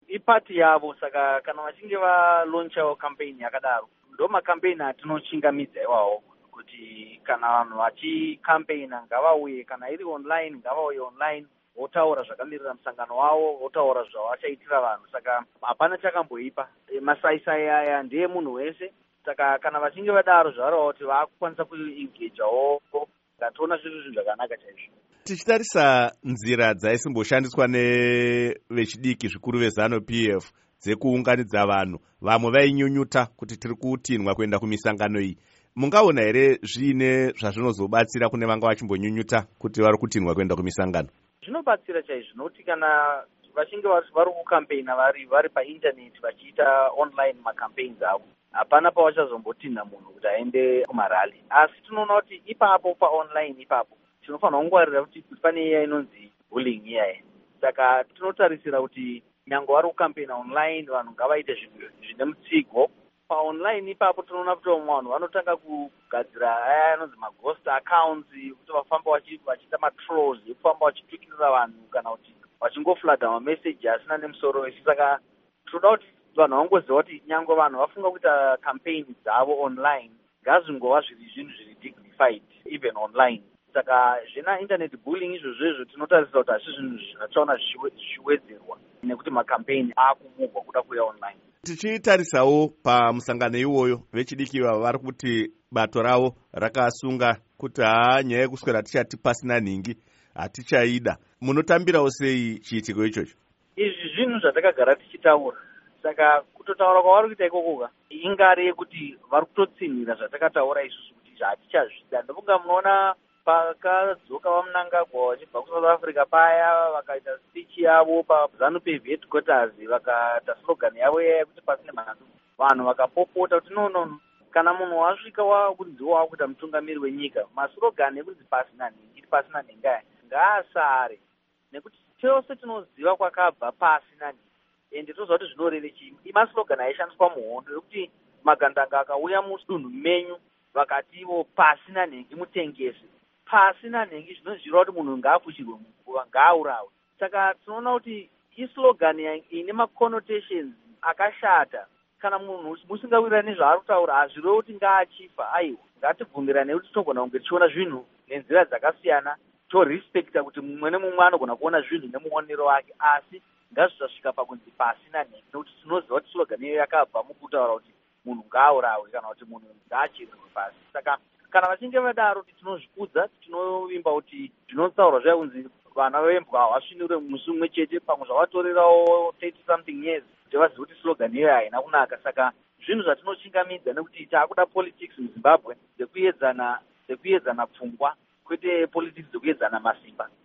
ipati yavo. Saka kana vachinge valonchawo campaign yakadaro, ndo makampeini atinochingamidza iwawo kuti kana vanhu vachikampeyina ngavauye, kana iri online ngavauye online, votaura zvakamirira musangano wavo, votaura zvavachaitira vanhu. Saka hapana chakamboipa. Masaisai aya ndiye munhu wese. Saka kana vachinge vadaro zvarova kuti vaakukwanisa kuengejawo, ngationa zvinhu zvakanaka chaizvo. Tichitarisa nzira dzaisimboshandiswa nevechidiki zvikuru vezano PF dzekuunganidza vanhu, vamwe vainyunyuta kuti tiri kutinwa kuenda kumisangano iyi, mungaona here zviine zvazvinozobatsira kune vanga vachimbonyunyuta kuti vari kutinwa kuenda kumisangano? Zvinobatsira chaizvo, nokuti kana vachinge vari kukampeyina vari paindaneti vachiita online makampeins avo, hapana pavachazombotinha munhu kuti aende kumarali. Asi tinoona kuti ipapo paonline ipapo tinofanira kungwarira kuti pane iya inonzi bullying iyaye. Saka tinotarisira kuti nyange vari kukampeyina online, vanhu ngavaite zvinhu zvine mutsigo. Paonline ipapo tinoona kuti vamwe vanhu vanotanga kugadzira aya anonzi maghost accounts, kuti vafamba vachiita matrolls ekufamba vachitukirira vanhu kana kuti vachingofladha mameseji asina nemusoro wese. Saka tinoda kuti vanhu vangoziva kuti nyange vanhu vafunga kuita campaign dzavo online, ngazvingova zviri zvinhu zviri dignified even online. Saka zvina internet bullying izvozvo tinotarisira kuti hazvi zvinhu zvinotaona zvichiwedzerwa nekuti makampeini akumuvwa kuda kuuya online. Tichitarisawo pamusangano iwoyo, vechidiki vava vari kuti bato ravo rakasunga kuti nyaya yekuswera tichati pasina nhingi hatichaida. Munotambirawo sei chiitiko ichocho? Izvi zvinhu zvatakagara tichitaura. Saka kutotaura kwavari kuita ikokoka ingari yekuti vari kutotsinhira zvatakataura isusu kuti hatichazvida. Ndofunga munoona pakadzoka vamunangagwa vachibva kuSouth Africa paya vakaita speech yavo paZANU PF headquarters, vakaita slogan yavo yekuti pasine mhando, vanhu vakapopota kuti no, kana munhu wasvika wakunzi wakuita mutungamiri wenyika, maslogan ekunzi pasina nhingi pasina nhingi aya ngaasare, nekuti tose tinoziva kwakabva pasina nhingi. Ende toziva kuti zvinoreve chii. Imaslogan aishandiswa muhondo yekuti magandanga akauya mudunhu menyu vakati ivo pasina nhingi mutengese. Pasina nhengi zvinozvirwa kuti munhu ngaafushirwe munguva, ngaaurawe. Saka tinoona kuti islogan ine maconnotations akashata. Kana munhu musingawirirani nezvaari kutaura, hazvireve kuti ngaachifa. Aiwa, ngatibvumirane kuti tinogona kunge tichiona zvinhu nenzira dzakasiyana, torespekta kuti mumwe nemumwe anogona kuona zvinhu nemuonero wake, asi ngazvisasvika pakunzi pasina nhengi, nekuti tinoziva kuti slogan iyo yakabva mukutaura kuti munhu ngaaurawe kana kuti munhu ngaachererwe pasi. Saka kana vachinge vadaro kuti tinozvikudza, tinovimba kuti zvinotsaurwa zvakunzi vana vembwa havasvinire musi umwe chete, pamwe zvavatorerawo 30 something years kuti vazive kuti slogan iyo haina kunaka. Saka zvinhu zvatinochingamidza nekuti taakuda politics muZimbabwe dzekuedzana pfungwa, kwete politics dzekuedzana masimba.